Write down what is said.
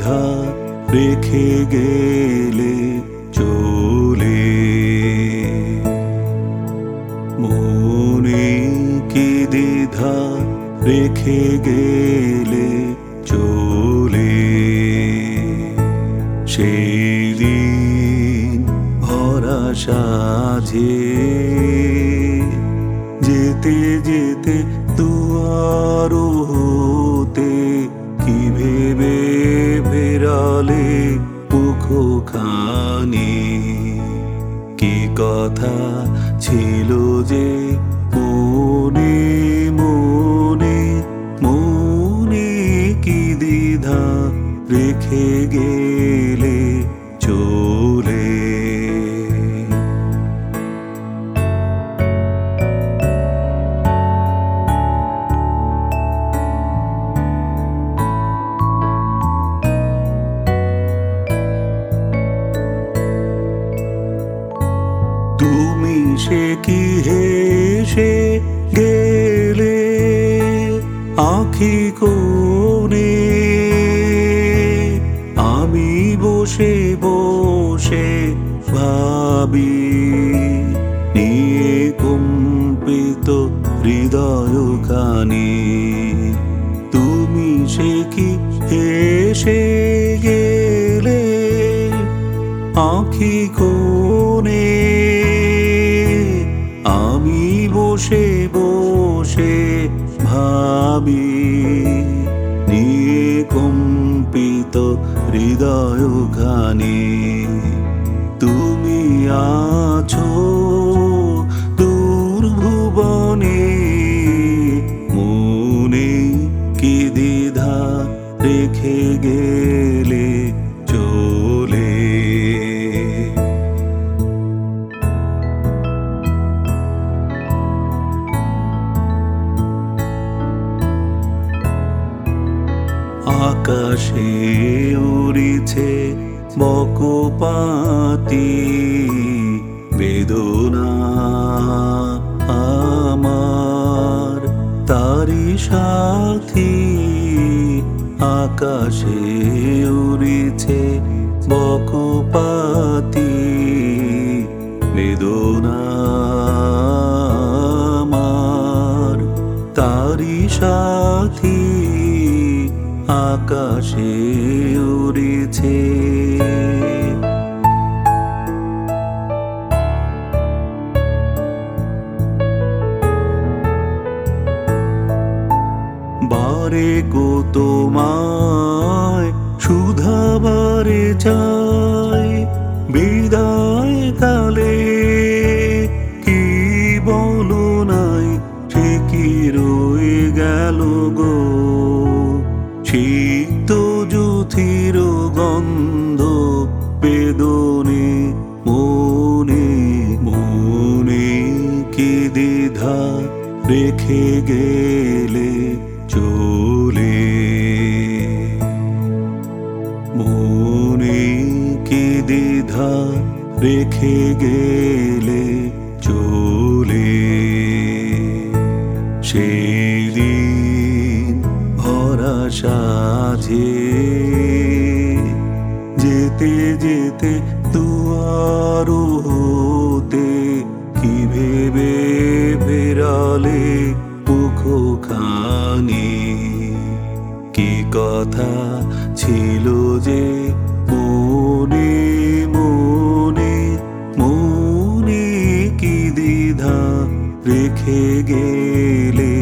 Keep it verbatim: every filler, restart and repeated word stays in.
দ্বিধা রেখে গেলে চলে, মনে কি দ্বিধা রেখে গেলে চলে। সেই দিন ভরা সাঝে যেতে যেতে দুয়ার হতে কি ভেবে বেরালে মুখখানি, কি কথা ছিল যে মনে মনে, মনে কি দ্বিধা রেখে গেলে চলে। তুমি সে কি হেসে গেলে আঁখি কোণে, আমি বসে বসে ভাবি নিয়ে কম্পিত হৃদয়খানি। তুমি সে কি হেসে গেলে আঁখি কোণে, আমি বসে বসে ভাবি নিয়ে কম্পিত হৃদয়খানি। তুমি আছো দূর ভুবনে, মনে কি দ্বিধা রেখে গেলে চলে। আকাশে উড়িছে বকপাতি বেদনা আমার, তারি সাথী। আকাশে উড়িছে বকপাতি বেদনা আমার, তারি সাথী। আকাশে উড়িছে বারে গো তোমায় শুধাবারে চাই, বিদায় কালে কি বলো নাই সে কি রয়ে গেল গো। সিক্ত জ্যোতির গন্ধ বেদনে, মনে মনে কি দ্বিধা রেখে গেলে চলে, মনে কি দ্বিধা রেখে গেলে চলে। সেই দিন ভরা সাঝে যেতে যেতে দুয়ার হতে কি ভেবে বেরালে মুখখানি, কি কথা ছিল যে মনে মনে, মনে কি দ্বিধা রেখে গেলে